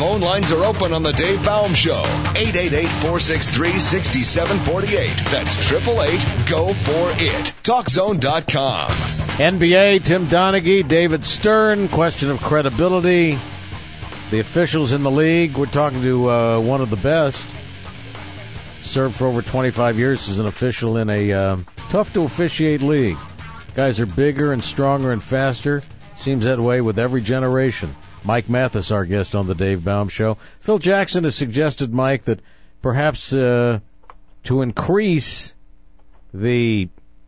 Phone lines are open on the Dave Baum Show. 888-463-6748. That's 888-GO-FOR-IT. TalkZone.com. NBA, Tim Donaghy, David Stern, question of credibility. The officials in the league. We're talking to one of the best. Served for over 25 years as an official in a tough-to-officiate league. Guys are bigger and stronger and faster. Seems that way with every generation. Mike Mathis, our guest on the Dave Baum Show. Phil Jackson has suggested, Mike, that perhaps to increase the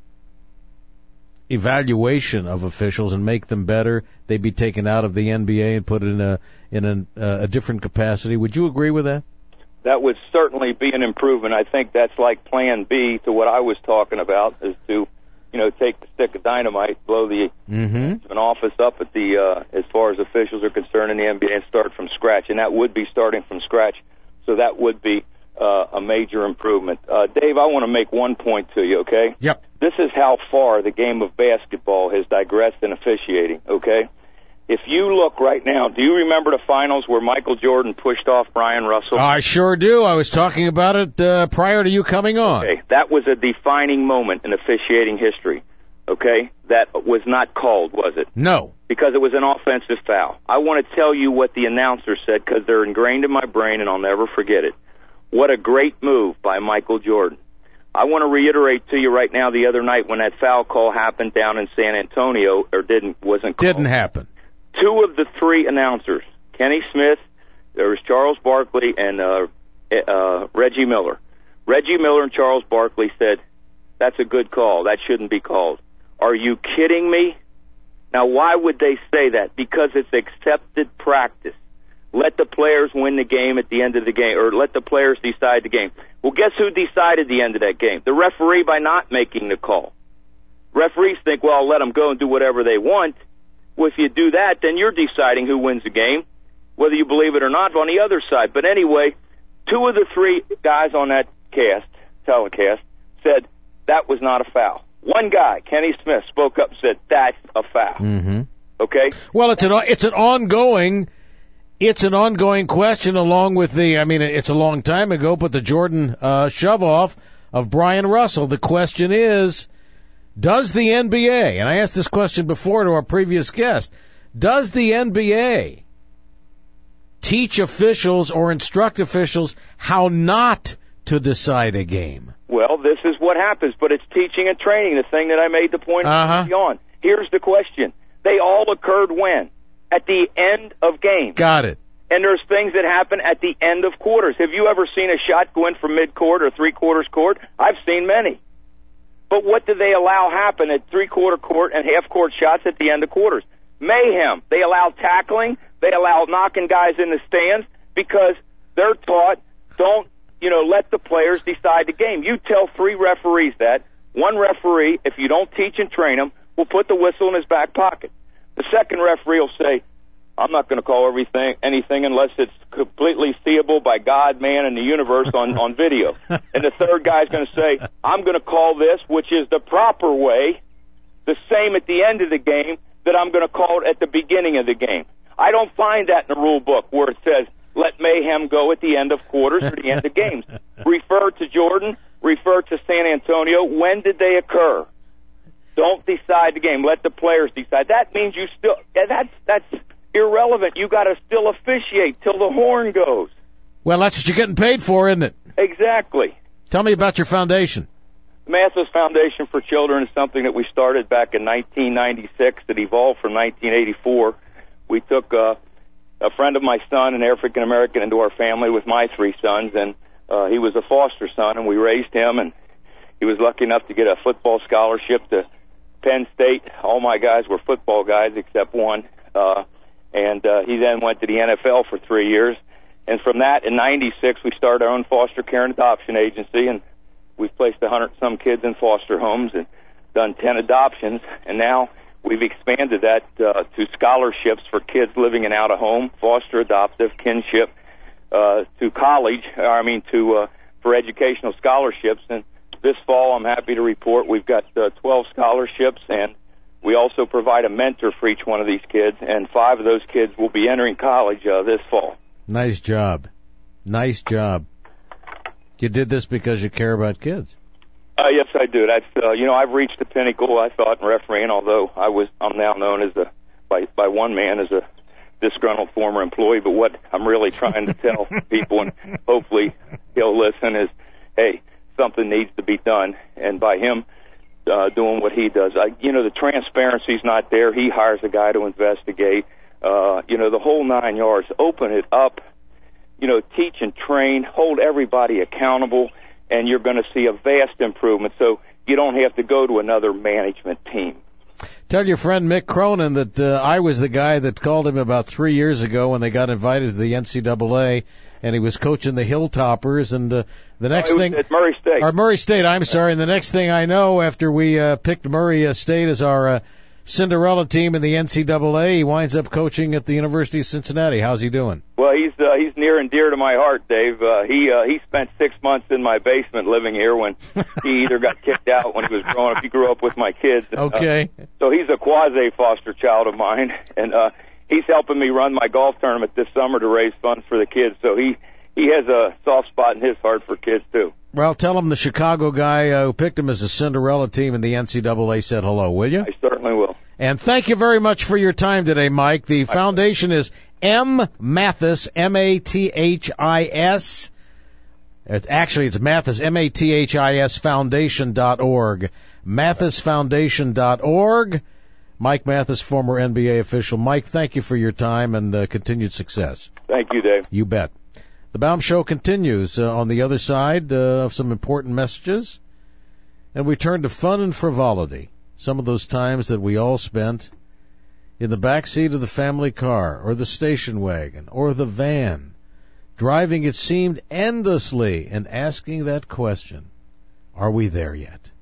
evaluation of officials and make them better, they be taken out of the NBA and put in a different capacity. Would you agree with that? That would certainly be an improvement. I think that's like Plan B to what I was talking about, is to, take the stick of dynamite, blow the an office up at the as far as officials are concerned in the NBA, and start from scratch. And that would be starting from scratch. So that would be a major improvement. Dave, I want to make one point to you, okay? Yep. This is how far the game of basketball has digressed in officiating, okay? If you look right now, do you remember the finals where Michael Jordan pushed off Brian Russell? I sure do. I was talking about it prior to you coming on. Okay, that was a defining moment in officiating history, okay? That was not called, was it? No. Because it was an offensive foul. I want to tell you what the announcer said, because they're ingrained in my brain and I'll never forget it. What a great move by Michael Jordan. I want to reiterate to you right now, the other night when that foul call happened down in San Antonio, wasn't called. Didn't happen. Two of the three announcers, Kenny Smith, there was Charles Barkley, and Reggie Miller. Reggie Miller and Charles Barkley said, that's a good call. That shouldn't be called. Are you kidding me? Now, why would they say that? Because it's accepted practice. Let the players win the game at the end of the game, or let the players decide the game. Well, guess who decided the end of that game? The referee, by not making the call. Referees think, well, I'll let them go and do whatever they want. Well, if you do that, then you're deciding who wins the game, whether you believe it or not, on the other side. But anyway, two of the three guys on that telecast, said that was not a foul. One guy, Kenny Smith, spoke up and said, that's a foul. Mm-hmm. Okay? Well, it's an ongoing question, along with it's a long time ago, but the Jordan shove-off of Brian Russell. The question is, does the NBA, and I asked this question before to our previous guest, does the NBA teach officials or instruct officials how not to decide a game? Well, this is what happens, but it's teaching and training, the thing that I made the point on. Here's the question. They all occurred when? At the end of games. Got it. And there's things that happen at the end of quarters. Have you ever seen a shot go in from mid-court or three-quarters court? I've seen many. But what do they allow happen at three-quarter court and half-court shots at the end of quarters? Mayhem. They allow tackling. They allow knocking guys in the stands because they're taught, don't, let the players decide the game. You tell three referees that. One referee, if you don't teach and train him, will put the whistle in his back pocket. The second referee will say, I'm not going to call anything unless it's completely seeable by God, man, and the universe on video. And the third guy's going to say, I'm going to call this, which is the proper way, the same at the end of the game that I'm going to call it at the beginning of the game. I don't find that in the rule book where it says, let mayhem go at the end of quarters or the end of games. Refer to Jordan, refer to San Antonio. When did they occur? Don't decide the game. Let the players decide. That means you still, that's irrelevant. You got to still officiate till the horn goes. Well, that's what you're getting paid for, isn't it? Exactly. Tell me about your foundation. The Mathis Foundation for Children is something that we started back in 1996 that evolved from 1984. We took a friend of my son, an African-American, into our family with my three sons, and he was a foster son, and we raised him, and he was lucky enough to get a football scholarship to Penn State. All my guys were football guys except one. And he then went to the NFL for 3 years. And from that, in 96, we started our own foster care and adoption agency, and we've placed 100-some kids in foster homes and done 10 adoptions. And now we've expanded that to scholarships for kids living in out-of-home, foster, adoptive, kinship, to college, for educational scholarships. And this fall, I'm happy to report, we've got 12 scholarships, and we also provide a mentor for each one of these kids, and 5 of those kids will be entering college this fall. Nice job. Nice job. You did this because you care about kids. Yes, I do. That's I've reached the pinnacle, I thought, in refereeing. Although I'm now known as by one man as a disgruntled former employee. But what I'm really trying to tell people, and hopefully he'll listen, is, hey, something needs to be done. And by him doing what he does, the transparency's not there. He hires a guy to investigate. The whole 9 yards. Open it up. Teach and train. Hold everybody accountable. And you're going to see a vast improvement, so you don't have to go to another management team. Tell your friend Mick Cronin that I was the guy that called him about 3 years ago when they got invited to the NCAA, and he was coaching the Hilltoppers. And the next thing, at Murray State. Or Murray State, I'm sorry. And the next thing I know, after we picked Murray State as our Cinderella team in the NCAA, he winds up coaching at the University of Cincinnati. How's he doing? Well, he's near and dear to my heart, Dave. He spent 6 months in my basement living here when he either got kicked out when he was growing up. He grew up with my kids. Okay. So he's a quasi foster child of mine, and he's helping me run my golf tournament this summer to raise funds for the kids. So he has a soft spot in his heart for kids too. Well, tell him the Chicago guy who picked him as a Cinderella team in the NCAA said hello, will you? I certainly will. And thank you very much for your time today, Mike. The foundation is M. Mathis, M-A-T-H-I-S. It's Mathis, M-A-T-H-I-S Foundation.org. MathisFoundation.org. Mike Mathis, former NBA official. Mike, thank you for your time and continued success. Thank you, Dave. You bet. The Baum Show continues on the other side of some important messages. And we turn to fun and frivolity. Some of those times that we all spent in the back seat of the family car or the station wagon or the van, driving it seemed endlessly and asking that question, are we there yet?